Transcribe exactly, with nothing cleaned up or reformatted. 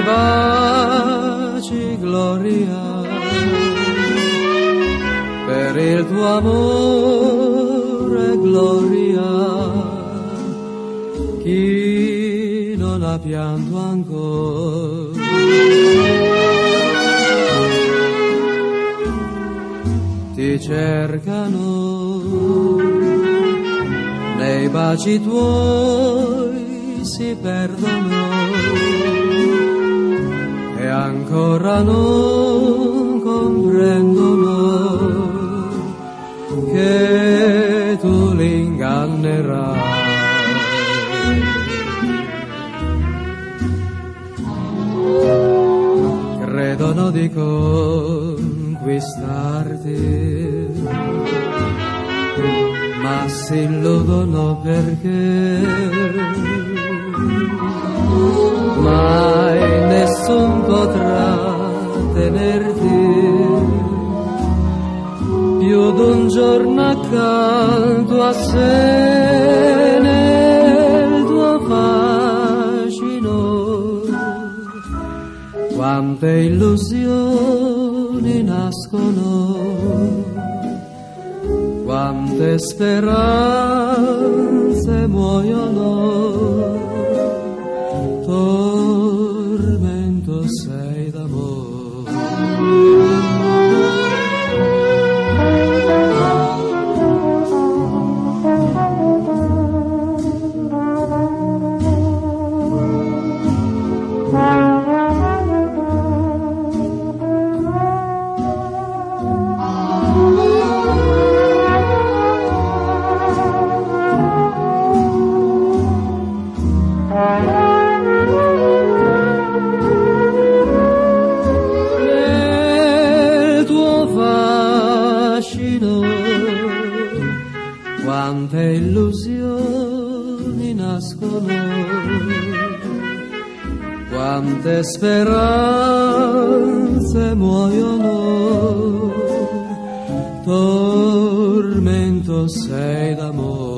baci, Gloria, per il tuo amore, Gloria, chi non ha pianto ancora. Ti cercano, nei baci tuoi si perdono e ancora non comprendono che tu li ingannerai. Credono di conquistarti, ma si illudono perché mai nessun potrà tenerti più d'un giorno accanto a sé nel tuo fascino. Quante illusioni nascono, quante speranze muoiono, tormento sei d'amore. Nel tuo fascino quante illusioni nascono, quante speranze muoiono, tormento sei d'amore.